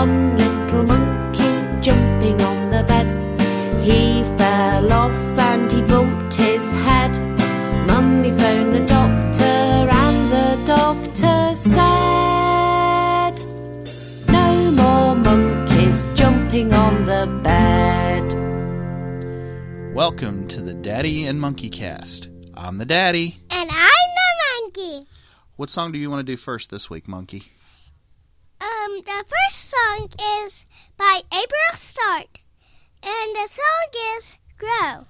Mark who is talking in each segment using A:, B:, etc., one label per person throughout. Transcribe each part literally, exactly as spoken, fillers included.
A: One little monkey jumping on the bed. He fell off and he bumped his head. Mummy phoned the doctor and the doctor said, no more monkeys jumping on the bed.
B: Welcome to the Daddy and Monkey Cast. I'm the Daddy.
C: And I'm the Monkey.
B: What song do you want to do first this week, Monkey?
C: Um, the first song is by April Start. And the song is Grow.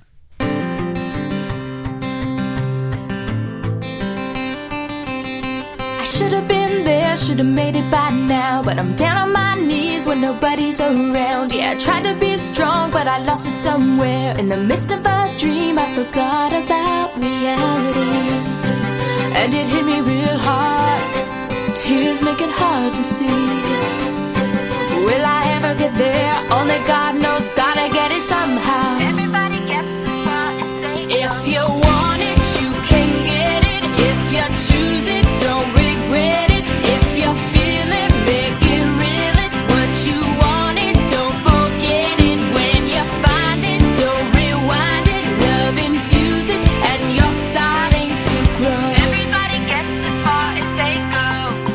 D: I should have been there, should have made it by now, but I'm down on my knees when nobody's around. Yeah, I tried to be strong, but I lost it somewhere. In the midst of a dream, I forgot about reality. And it hit me real hard. Tears make it hard to see. Will I ever get there? Only God knows, gotta get it somehow. Everybody gets as far as they go. If you want it, you can get it. If you choose it, don't regret it. If you feel it, make it real. It's what you wanted, don't forget it. When you find it, don't rewind it. Love infuse it, and you're starting to grow. Everybody gets as far as they go.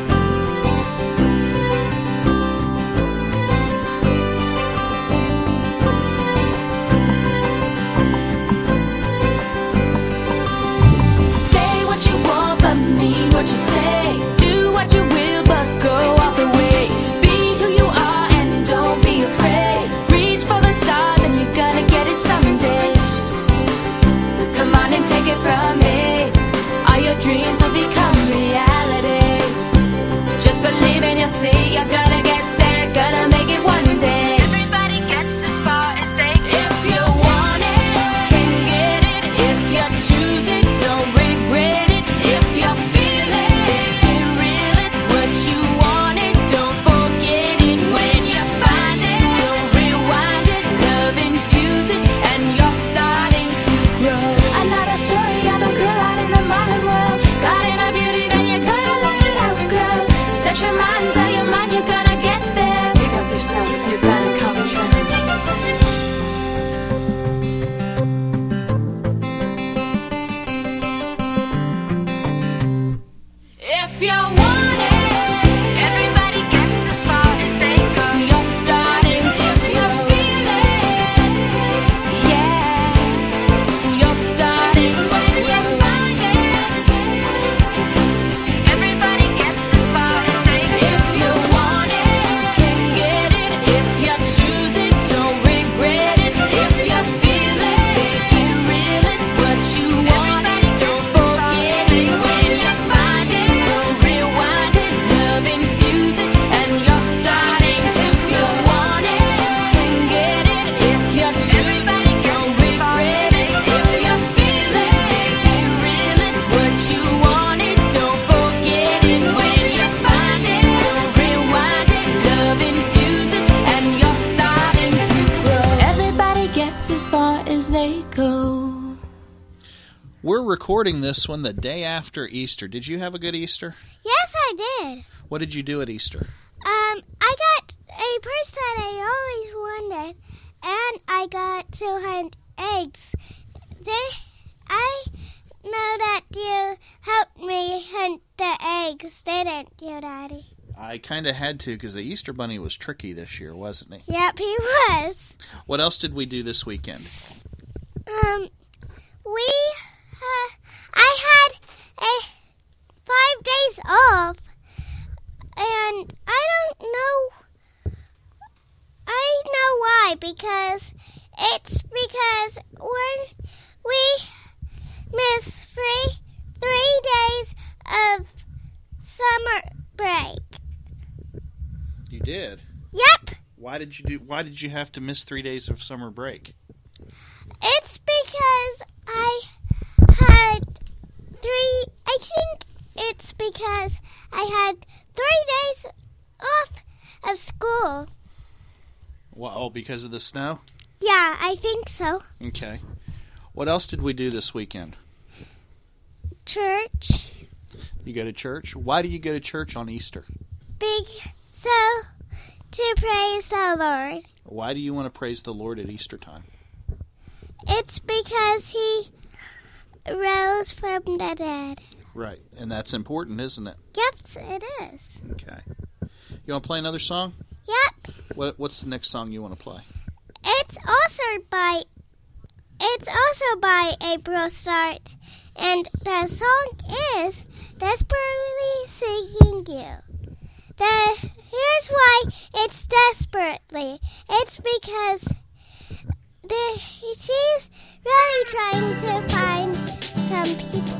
D: Say what you want, but mean what you say. Do what you will, but go all the way. Be who you are and don't be afraid. Reach for the stars and you're gonna get it someday. Come on and take it from me. All your dreams will become reality. Just believe and you'll see you're gonna get there, gonna make it one day. Everybody gets as far as they go. If you want it, can get it. If you choose it, don't regret it. If you feel it, make it real. It's what you wanted, don't forget it. When you find it, don't rewind it. Love infuse it, and you're starting to grow. Another story of a girl out in the modern world. Got in a beauty, then you gotta let it out, girl. Set your mind, tell your mind you're gonna get there. Pick up yourself, you're gonna come true. If you want it, everybody gets as far as they go. You're starting to feel it, yeah. You're starting to when you find it. Everybody gets as far as they go. If you want it, can get it. If you choose it, don't regret it. If you feel it, make it real. It's what you wanted, don't forget it. When you find it, don't rewind it. Love infuse it, and you're starting to feel want it. Can get it. If you choose it, don't regret it. If you feel it, make it real. It's what you wanted, don't forget it. When you find it, don't rewind it. Love infuse it, and you're starting to grow. Everybody gets as far as they go.
B: We're recording this one the day after Easter. Did you have a good Easter?
C: Yes, I did.
B: What did you do at Easter?
C: Um, I got a purse that I always wanted, and I got to hunt eggs. They, I know that you helped me hunt the eggs, didn't you, Daddy?
B: I kind of had to because the Easter Bunny was tricky this year, wasn't he?
C: Yep, he was.
B: What else did we do this weekend?
C: Um, we, uh, I had a five days off, and I don't know, I know why, because it's because when we miss three, three days of summer break.
B: You did?
C: Yep,
B: Why did you do? Why did you have to miss three days of summer break?
C: it's because I had three, I think it's because I had three days off of school.
B: Well, oh, because of the snow?
C: Yeah, I think so.
B: Okay. What else did we do this weekend?
C: Church.
B: You go to church? Why do you go to church on Easter?
C: Big, so to praise the Lord.
B: Why do you want to praise the Lord at Easter time?
C: It's because he rose from the dead.
B: Right, and that's important, isn't it?
C: Yep, it is.
B: Okay. You want to play another song?
C: Yep.
B: What What's the next song you want to play?
C: It's also by It's also by April Start, and the song is Desperately Seeking You. The here's why it's desperately. It's because the, she's really trying to find some people.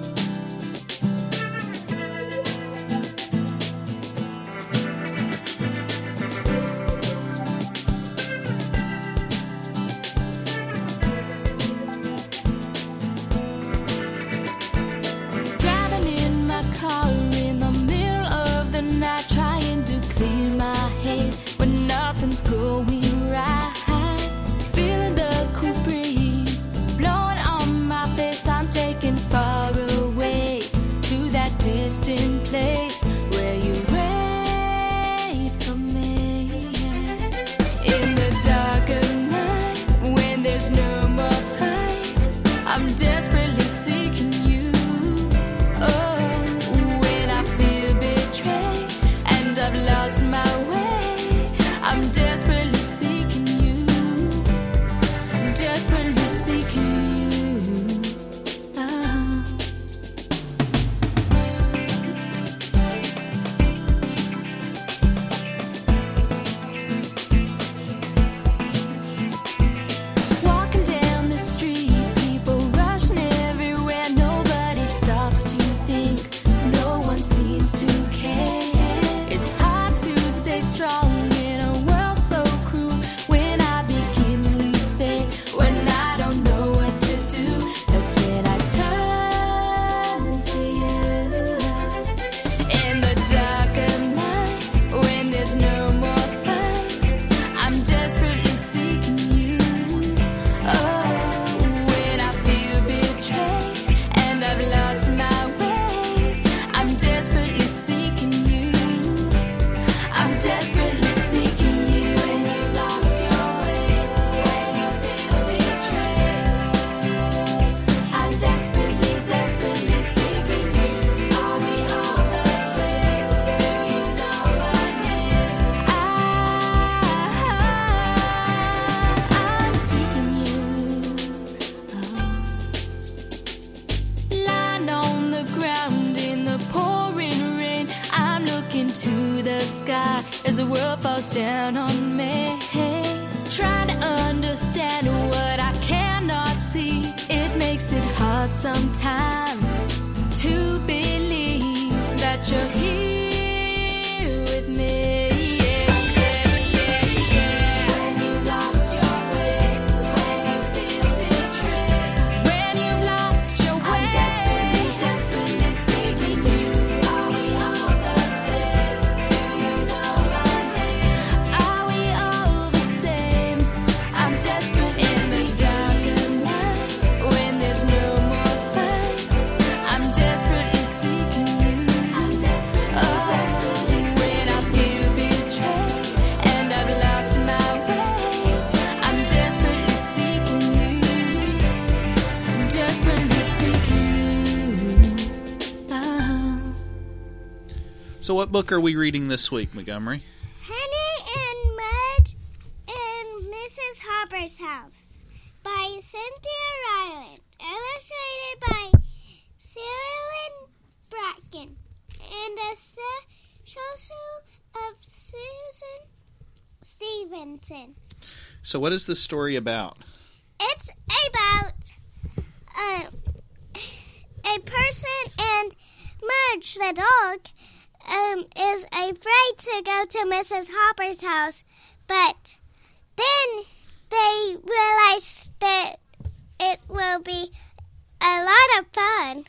D: Car in the middle of the night, trying to clear my head when nothing's going right. Feeling the cool breeze blowing on my face. I'm taken far away to that distant place where you wait for me. In the dark of night, when there's no more fight, I'm desperately seeking you. I've lost my way. I'm desperately seeking you. Desperately seeking you. Oh. Walking down the street, people rushing everywhere. Nobody stops to think. No one seems to care. Stay strong in a world so cruel. When I begin to lose faith, when I don't know what to do, that's when I turn to you. In the dark of night, when there's no more fight, I'm desperately seeking you. Oh, when I feel betrayed and I've lost my way, I'm desperately seeking you. Desperately seeking you. When you lost your way, when you feel betrayed, I'm desperately, desperately seeking you. Are we all the same? Do you know my name? I, I'm seeking you. Oh. Lying on the ground in the pouring rain, I'm looking to the sky as the world falls down on me. Trying to understand what I cannot see. It makes it hard sometimes to believe that you're here with me.
B: So what book are we reading this week, Montgomery?
C: Henry and Mudge in Missus Hopper's House by Cynthia Ryland, illustrated by Sherilyn Bracken, and a social of Susan Stevenson.
B: So what is this story about?
C: It's about uh, a person and Mudge the dog Um, is afraid to go to Missus Hopper's house, but then they realize that it will be a lot of fun.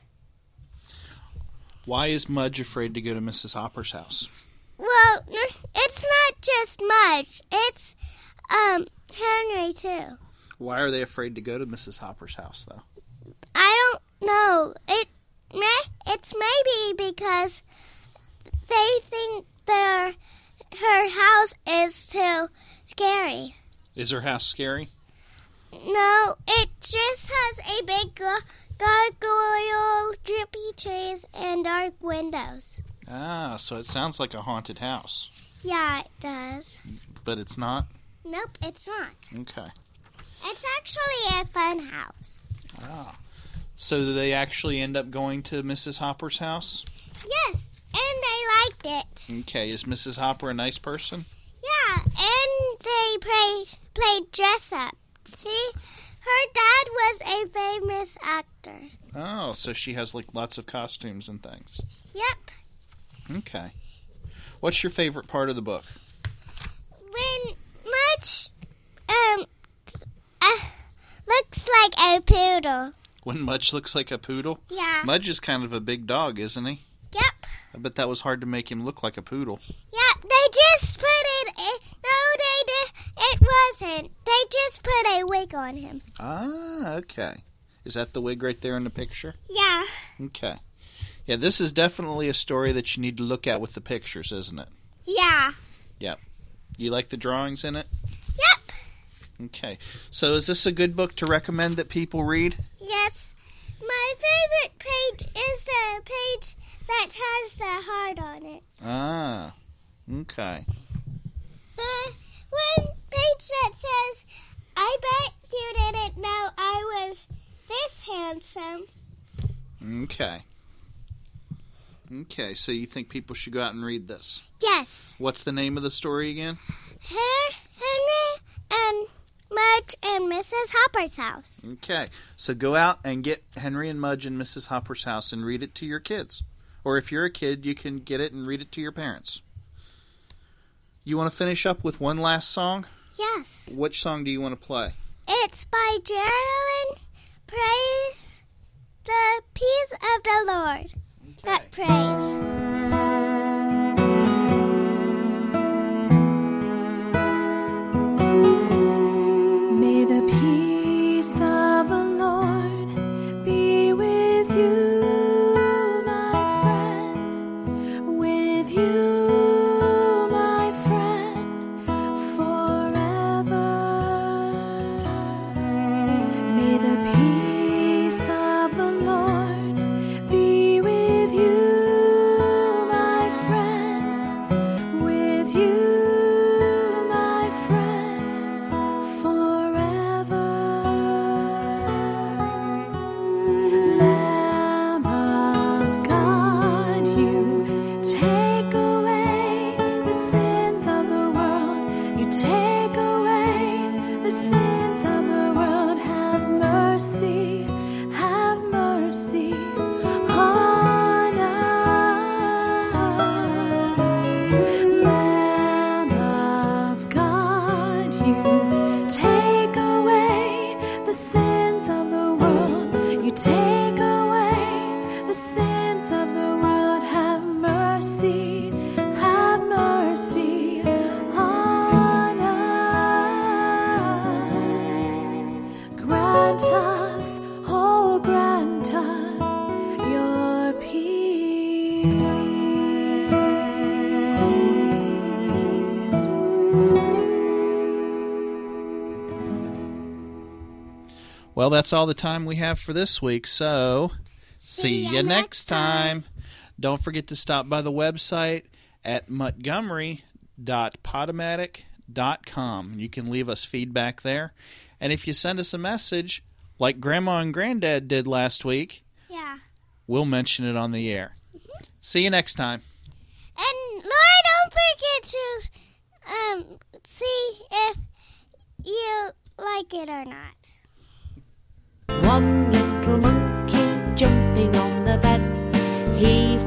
B: Why is Mudge afraid to go to Missus Hopper's house?
C: Well, it's not just Mudge. It's um Henry, too.
B: Why are they afraid to go to Missus Hopper's house, though?
C: I don't know. It may, It's maybe because they think they're her house is too scary.
B: Is her house scary?
C: No, it just has a big gar- gargoyle, drippy trees, and dark windows.
B: Ah, so it sounds like a haunted house.
C: Yeah, it does.
B: But it's not?
C: Nope, it's not.
B: Okay.
C: It's actually a fun house.
B: Ah. So do they actually end up going to Missus Hopper's house?
C: Yes, and I liked it.
B: Okay, is Missus Hopper a nice person?
C: Yeah, and they played, played dress up. See, her dad was a famous actor.
B: Oh, so she has like lots of costumes and things.
C: Yep.
B: Okay. What's your favorite part of the book?
C: When Mudge um uh, looks like a poodle.
B: When Mudge looks like a poodle?
C: Yeah.
B: Mudge is kind of a big dog, isn't he?
C: Yep.
B: I bet that was hard to make him look like a poodle.
C: Yep. They just put it. In, no, they did. It wasn't. They just put a wig on him.
B: Ah, okay. Is that the wig right there in the picture?
C: Yeah.
B: Okay. Yeah, this is definitely a story that you need to look at with the pictures, isn't it?
C: Yeah.
B: Yep. You like the drawings in it?
C: Yep.
B: Okay. So is this a good book to recommend that people read?
C: Yes. My favorite page is the page that has the heart on it.
B: Ah, okay.
C: The one page that says, I bet you didn't know I was this handsome.
B: Okay. Okay, so you think people should go out and read this?
C: Yes.
B: What's the name of the story again?
C: Her, Henry and Mudge and Missus Hopper's house.
B: Okay, so go out and get Henry and Mudge and Missus Hopper's house and read it to your kids. Or if you're a kid, you can get it and read it to your parents. You want to finish up with one last song?
C: Yes.
B: Which song do you want to play?
C: It's by Geraldine. Praise the peace of the Lord. That praise.
D: May the peace of the Lord be with you, my friend, with you, my friend, forever. May the peace of the Lord be with you, my friend, with you, my friend, forever. Lamb of God, you take away the sins of the world. You take away the sins of the world. Have mercy, have mercy on us. Lamb of God, you take away the sins of the world. You take away the sins of the world. Have mercy, have mercy on us. Grant us, oh, grant us your peace.
B: Well, that's all the time we have for this week, so see you next time. Don't forget to stop by the website at montgomery dot podomatic dot com. You can leave us feedback there. And if you send us a message, like Grandma and Granddad did last week,
C: Yeah.
B: we'll mention it on the air. See you next time.
C: And Laura, don't forget to um see if you like it or not.
A: One little monkey jumping on the bed. He